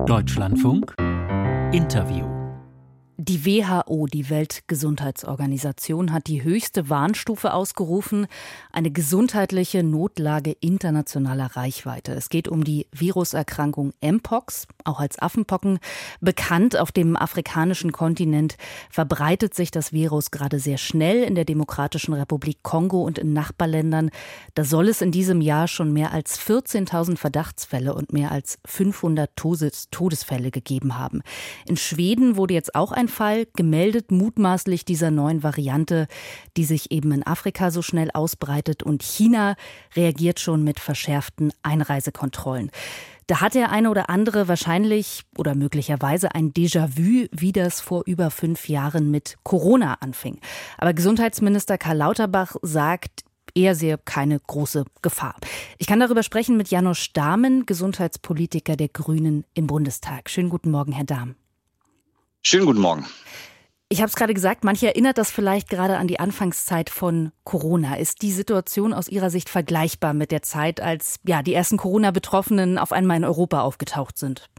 Deutschlandfunk Interview. Die WHO, die Weltgesundheitsorganisation, hat die höchste Warnstufe ausgerufen, eine gesundheitliche Notlage internationaler Reichweite. Es geht um die Viruserkrankung Mpox, auch als Affenpocken bekannt. Auf dem afrikanischen Kontinent verbreitet sich das Virus gerade sehr schnell in der Demokratischen Republik Kongo und in Nachbarländern. Da soll es in diesem Jahr schon mehr als 14.000 Verdachtsfälle und mehr als 500 Todesfälle gegeben haben. In Schweden wurde jetzt auch ein Fall gemeldet, mutmaßlich dieser neuen Variante, die sich eben in Afrika so schnell ausbreitet, und China reagiert schon mit verschärften Einreisekontrollen. Da hat der eine oder andere wahrscheinlich oder möglicherweise ein Déjà-vu, wie das vor über 5 Jahren mit Corona anfing. Aber Gesundheitsminister Karl Lauterbach sagt, er sehe keine große Gefahr. Ich kann darüber sprechen mit János Dahmen, Gesundheitspolitiker der Grünen im Bundestag. Schönen guten Morgen, Herr Dahmen. Schönen guten Morgen. Ich habe es gerade gesagt, manche erinnert das vielleicht gerade an die Anfangszeit von Corona. Ist die Situation aus Ihrer Sicht vergleichbar mit der Zeit, als die ersten Corona-Betroffenen auf einmal in Europa aufgetaucht sind?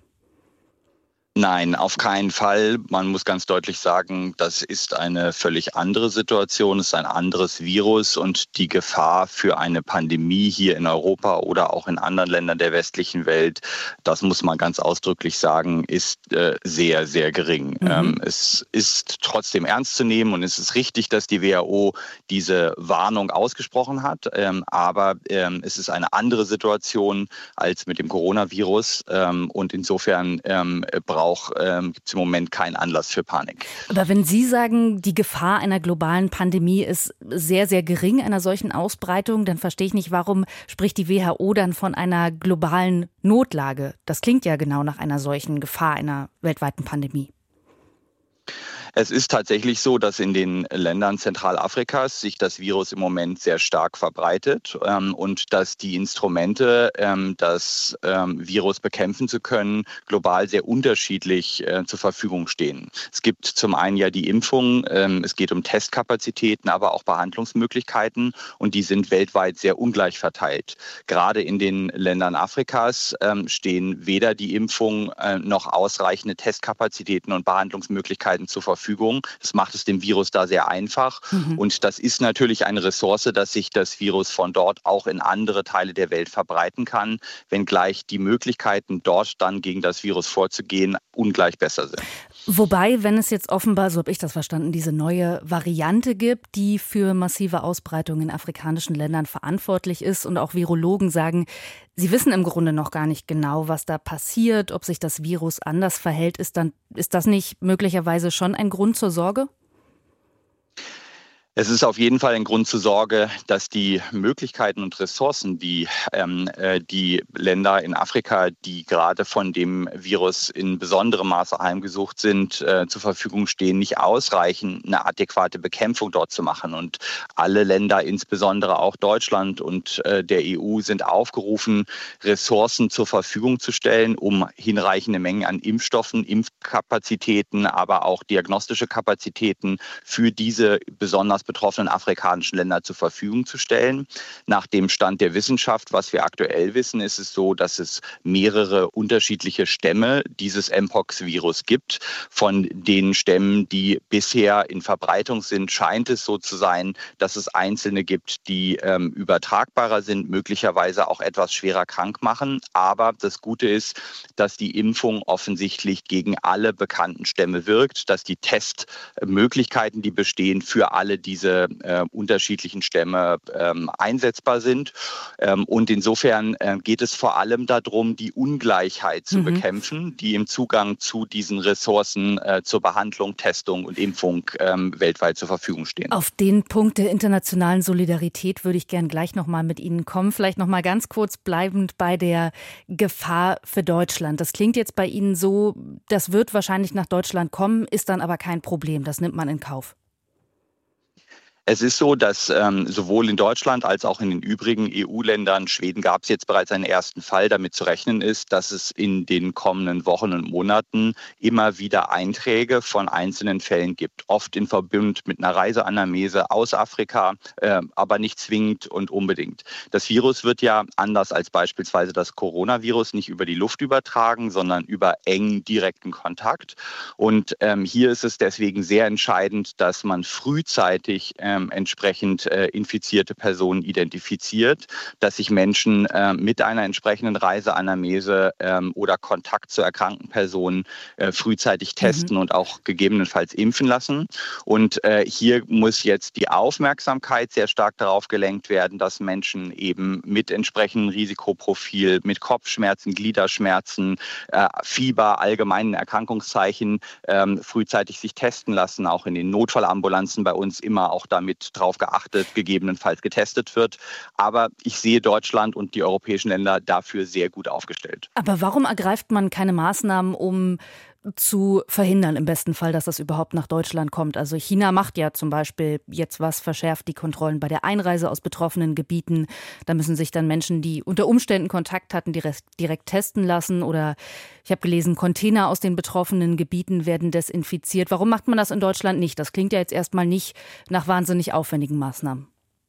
Nein, auf keinen Fall. Man muss ganz deutlich sagen, das ist eine völlig andere Situation, es ist ein anderes Virus, und die Gefahr für eine Pandemie hier in Europa oder auch in anderen Ländern der westlichen Welt, das muss man ganz ausdrücklich sagen, ist sehr, sehr gering. Es ist trotzdem ernst zu nehmen, und es ist richtig, dass die WHO diese Warnung ausgesprochen hat, aber es ist eine andere Situation als mit dem Coronavirus, und insofern gibt es im Moment keinen Anlass für Panik. Aber wenn Sie sagen, die Gefahr einer globalen Pandemie ist sehr, sehr gering, einer solchen Ausbreitung, dann verstehe ich nicht, warum spricht die WHO dann von einer globalen Notlage? Das klingt ja genau nach einer solchen Gefahr, einer weltweiten Pandemie. Es ist tatsächlich so, dass in den Ländern Zentralafrikas sich das Virus im Moment sehr stark verbreitet, und dass die Instrumente, das Virus bekämpfen zu können, global sehr unterschiedlich zur Verfügung stehen. Es gibt zum einen ja die Impfung, es geht um Testkapazitäten, aber auch Behandlungsmöglichkeiten, und die sind weltweit sehr ungleich verteilt. Gerade in den Ländern Afrikas stehen weder die Impfung noch ausreichende Testkapazitäten und Behandlungsmöglichkeiten zur Verfügung. Das macht es dem Virus da sehr einfach. Und das ist natürlich eine Ressource, dass sich das Virus von dort auch in andere Teile der Welt verbreiten kann, wenngleich die Möglichkeiten, dort dann gegen das Virus vorzugehen, ungleich besser sind. Wobei, wenn es jetzt offenbar, so habe ich das verstanden, diese neue Variante gibt, die für massive Ausbreitung in afrikanischen Ländern verantwortlich ist, und auch Virologen sagen, sie wissen im Grunde noch gar nicht genau, was da passiert, ob sich das Virus anders verhält, ist das nicht möglicherweise schon ein Grund zur Sorge? Es ist auf jeden Fall ein Grund zur Sorge, dass die Möglichkeiten und Ressourcen, die die Länder in Afrika, die gerade von dem Virus in besonderem Maße heimgesucht sind, zur Verfügung stehen, nicht ausreichen, eine adäquate Bekämpfung dort zu machen. Und alle Länder, insbesondere auch Deutschland und der EU, sind aufgerufen, Ressourcen zur Verfügung zu stellen, um hinreichende Mengen an Impfstoffen, Impfkapazitäten, aber auch diagnostische Kapazitäten für diese besonders betroffenen afrikanischen Länder zur Verfügung zu stellen. Nach dem Stand der Wissenschaft, was wir aktuell wissen, ist es so, dass es mehrere unterschiedliche Stämme dieses Mpox-Virus gibt. Von den Stämmen, die bisher in Verbreitung sind, scheint es so zu sein, dass es einzelne gibt, die übertragbarer sind, möglicherweise auch etwas schwerer krank machen. Aber das Gute ist, dass die Impfung offensichtlich gegen alle bekannten Stämme wirkt, dass die Testmöglichkeiten, die bestehen, für alle diese unterschiedlichen Stämme einsetzbar sind. Und insofern geht es vor allem darum, die Ungleichheit zu bekämpfen, die im Zugang zu diesen Ressourcen zur Behandlung, Testung und Impfung weltweit zur Verfügung stehen. Auf den Punkt der internationalen Solidarität würde ich gern gleich noch mal mit Ihnen kommen. Vielleicht noch mal ganz kurz bleibend bei der Gefahr für Deutschland. Das klingt jetzt bei Ihnen so, das wird wahrscheinlich nach Deutschland kommen, ist dann aber kein Problem. Das nimmt man in Kauf. Es ist so, dass sowohl in Deutschland als auch in den übrigen EU-Ländern, Schweden gab es jetzt bereits einen ersten Fall, damit zu rechnen ist, dass es in den kommenden Wochen und Monaten immer wieder Einträge von einzelnen Fällen gibt. Oft in Verbund mit einer Reiseanamnese aus Afrika, aber nicht zwingend und unbedingt. Das Virus wird ja anders als beispielsweise das Coronavirus nicht über die Luft übertragen, sondern über engen direkten Kontakt. Und hier ist es deswegen sehr entscheidend, dass man frühzeitig entsprechend infizierte Personen identifiziert, dass sich Menschen mit einer entsprechenden Reiseanamnese oder Kontakt zu erkrankten Personen frühzeitig testen und auch gegebenenfalls impfen lassen. Und hier muss jetzt die Aufmerksamkeit sehr stark darauf gelenkt werden, dass Menschen eben mit entsprechendem Risikoprofil, mit Kopfschmerzen, Gliederschmerzen, Fieber, allgemeinen Erkrankungszeichen frühzeitig sich testen lassen, auch in den Notfallambulanzen bei uns immer auch damit drauf geachtet, gegebenenfalls getestet wird. Aber ich sehe Deutschland und die europäischen Länder dafür sehr gut aufgestellt. Aber warum ergreift man keine Maßnahmen, um zu verhindern im besten Fall, dass das überhaupt nach Deutschland kommt? Also China macht ja zum Beispiel jetzt verschärft die Kontrollen bei der Einreise aus betroffenen Gebieten. Da müssen sich dann Menschen, die unter Umständen Kontakt hatten, direkt testen lassen. Oder ich habe gelesen, Container aus den betroffenen Gebieten werden desinfiziert. Warum macht man das in Deutschland nicht? Das klingt ja jetzt erstmal nicht nach wahnsinnig aufwendigen Maßnahmen.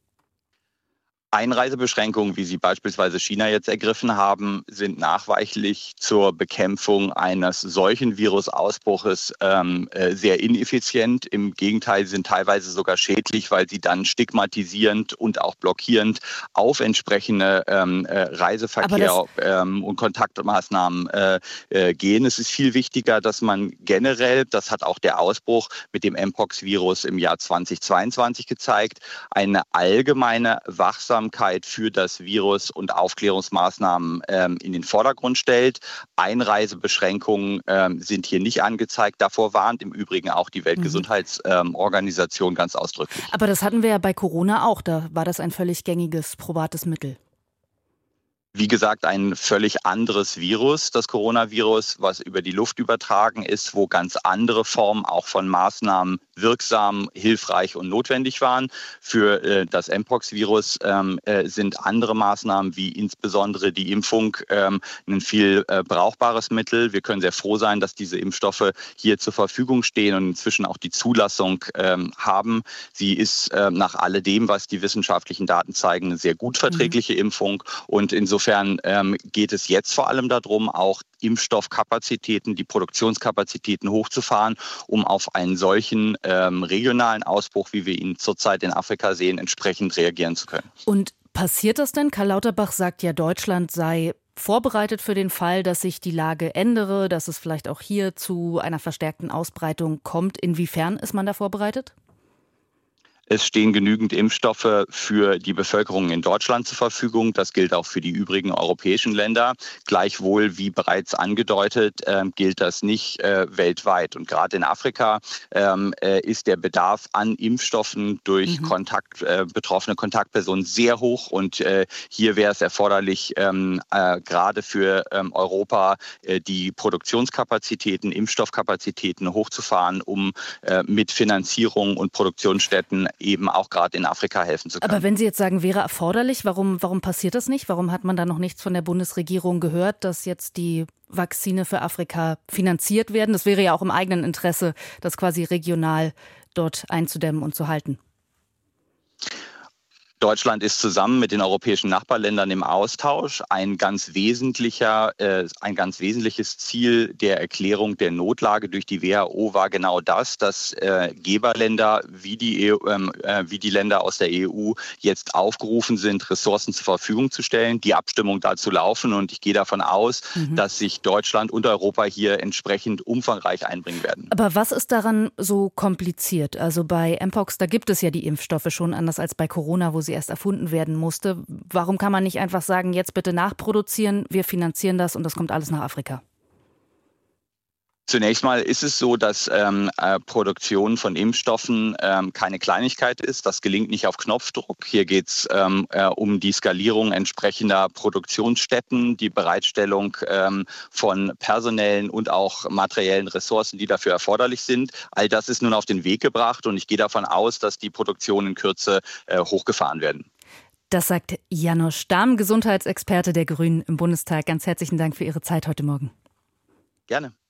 Einreisebeschränkungen, wie sie beispielsweise China jetzt ergriffen haben, sind nachweislich zur Bekämpfung eines solchen Virusausbruches sehr ineffizient. Im Gegenteil, sind teilweise sogar schädlich, weil sie dann stigmatisierend und auch blockierend auf entsprechende Reiseverkehr und Kontaktmaßnahmen gehen. Es ist viel wichtiger, dass man generell, das hat auch der Ausbruch mit dem Mpox-Virus im Jahr 2022 gezeigt, eine allgemeine Wachsamkeit für das Virus und Aufklärungsmaßnahmen in den Vordergrund stellt. Einreisebeschränkungen sind hier nicht angezeigt. Davor warnt im Übrigen auch die Weltgesundheitsorganisation ganz ausdrücklich. Aber das hatten wir ja bei Corona auch. Da war das ein völlig gängiges, probates Mittel. Wie gesagt, ein völlig anderes Virus, das Coronavirus, was über die Luft übertragen ist, wo ganz andere Formen auch von Maßnahmen wirksam, hilfreich und notwendig waren. Für das Mpox-Virus sind andere Maßnahmen wie insbesondere die Impfung ein viel brauchbares Mittel. Wir können sehr froh sein, dass diese Impfstoffe hier zur Verfügung stehen und inzwischen auch die Zulassung haben. Sie ist nach alledem, was die wissenschaftlichen Daten zeigen, eine sehr gut verträgliche Impfung. Und insofern geht es jetzt vor allem darum, auch Impfstoffkapazitäten, die Produktionskapazitäten hochzufahren, um auf einen solchen regionalen Ausbruch, wie wir ihn zurzeit in Afrika sehen, entsprechend reagieren zu können. Und passiert das denn? Karl Lauterbach sagt ja, Deutschland sei vorbereitet für den Fall, dass sich die Lage ändere, dass es vielleicht auch hier zu einer verstärkten Ausbreitung kommt. Inwiefern ist man da vorbereitet? Es stehen genügend Impfstoffe für die Bevölkerung in Deutschland zur Verfügung. Das gilt auch für die übrigen europäischen Länder. Gleichwohl, wie bereits angedeutet, gilt das nicht weltweit. Und gerade in Afrika ist der Bedarf an Impfstoffen durch betroffene Kontaktpersonen sehr hoch. Und hier wäre es erforderlich, gerade für Europa die Produktionskapazitäten, Impfstoffkapazitäten hochzufahren, um mit Finanzierung und Produktionsstätten eben auch gerade in Afrika helfen zu können. Aber wenn Sie jetzt sagen, wäre erforderlich, warum passiert das nicht? Warum hat man da noch nichts von der Bundesregierung gehört, dass jetzt die Vakzine für Afrika finanziert werden? Das wäre ja auch im eigenen Interesse, das quasi regional dort einzudämmen und zu halten. Deutschland ist zusammen mit den europäischen Nachbarländern im Austausch. Ein ganz wesentliches Ziel der Erklärung der Notlage durch die WHO war genau das, dass Geberländer wie die Länder aus der EU jetzt aufgerufen sind, Ressourcen zur Verfügung zu stellen, die Abstimmung dazu laufen. Und ich gehe davon aus, dass sich Deutschland und Europa hier entsprechend umfangreich einbringen werden. Aber was ist daran so kompliziert? Also bei Mpox, da gibt es ja die Impfstoffe schon, anders als bei Corona, wo sie erst erfunden werden musste. Warum kann man nicht einfach sagen, jetzt bitte nachproduzieren, wir finanzieren das und das kommt alles nach Afrika? Zunächst mal ist es so, dass Produktion von Impfstoffen keine Kleinigkeit ist. Das gelingt nicht auf Knopfdruck. Hier geht es um die Skalierung entsprechender Produktionsstätten, die Bereitstellung von personellen und auch materiellen Ressourcen, die dafür erforderlich sind. All das ist nun auf den Weg gebracht und ich gehe davon aus, dass die Produktionen in Kürze hochgefahren werden. Das sagt János Dahm, Gesundheitsexperte der Grünen im Bundestag. Ganz herzlichen Dank für Ihre Zeit heute Morgen. Gerne.